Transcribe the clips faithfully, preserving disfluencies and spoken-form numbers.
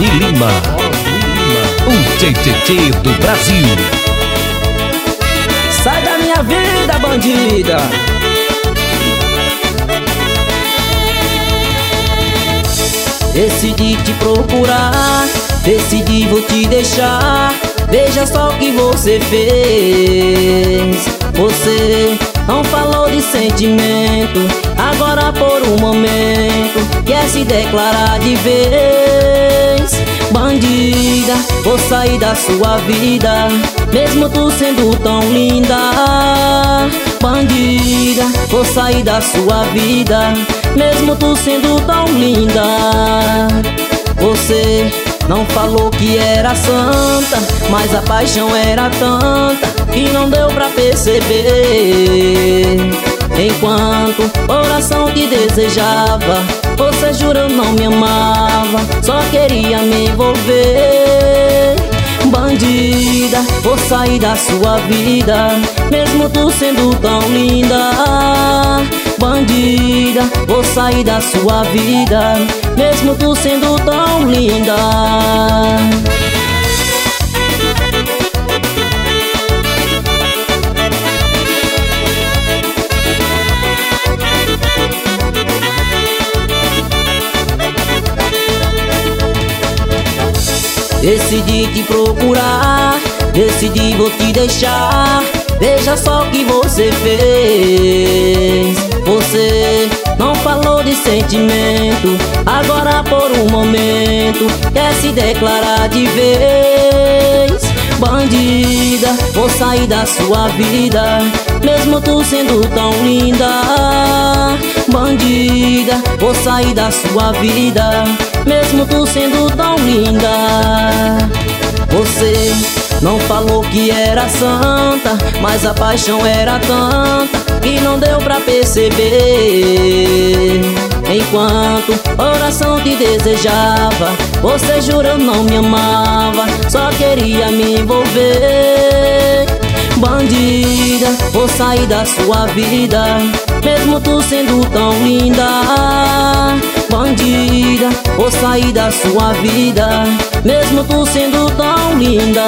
Osni Lima, o tchê-tchê-tchê do Brasil. Sai da minha vida, bandida. Decidi te procurar, decidi vou te deixar. Veja só o que você fez. Você não falou de sentimento, agora por um momento quer se declarar de vez. Bandida, vou sair da sua vida, mesmo tu sendo tão linda. Bandida, vou sair da sua vida, mesmo tu sendo tão linda. Você não falou que era santa, mas a paixão era tanta que não deu pra perceber. Enquanto o coração te desejava, você jurando não me amava, só queria me envolver. Bandida, vou sair da sua vida, mesmo tu sendo tão linda. Bandida, vou sair da sua vida, mesmo tu sendo tão linda. Decidi te procurar, decidi vou te deixar. Veja só o que você fez. Você não falou de sentimento, agora por um momento quer se declarar de vez. Bandida, vou sair da sua vida, mesmo tu sendo tão linda. Bandida, vou sair da sua vida, mesmo tu sendo tão linda. Você não falou que era santa, mas a paixão era tanta que não deu pra perceber. Enquanto o coração te desejava, você jurando não me amava, só queria me envolver. Bandida, vou sair da sua vida, mesmo tu sendo tão linda. Bandida, vou sair da sua vida, mesmo tu sendo tão linda.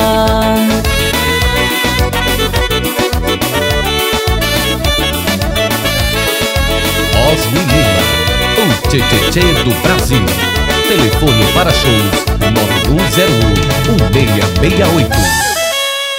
Osni Lima, o tchê-tchê-tchê do Brasil. Telefone para shows nove um zero um, um seis seis oito.